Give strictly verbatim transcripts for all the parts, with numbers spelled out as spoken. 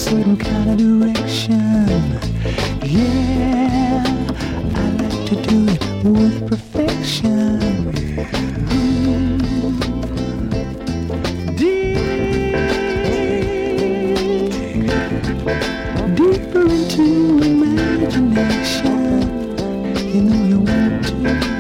certain kind of direction. Yeah, I like to do it with perfection. Mm. Deep, deeper into imagination. You know you want to.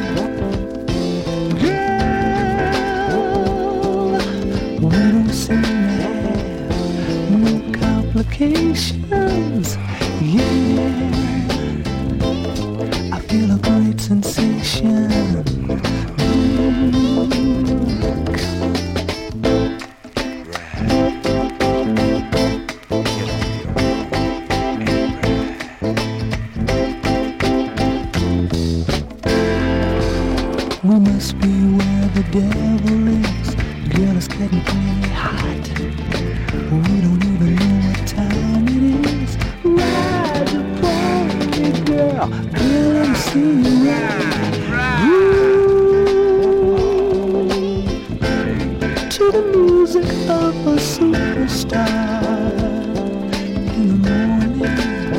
We don't seem to have no complications. Yeah, I feel a great sensation. We must be where the devil is. Girl, it's getting pretty hot. We don't even know what time it is. Ride the party, girl. Girl, let me see you ride. Ooh, to the music of a superstar. In the morning,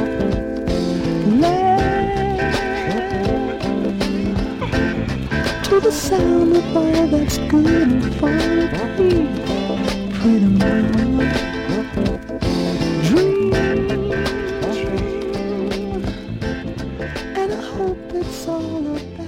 to the sound of all that's good and funky. Pretty mama, dream, and I hope it's all about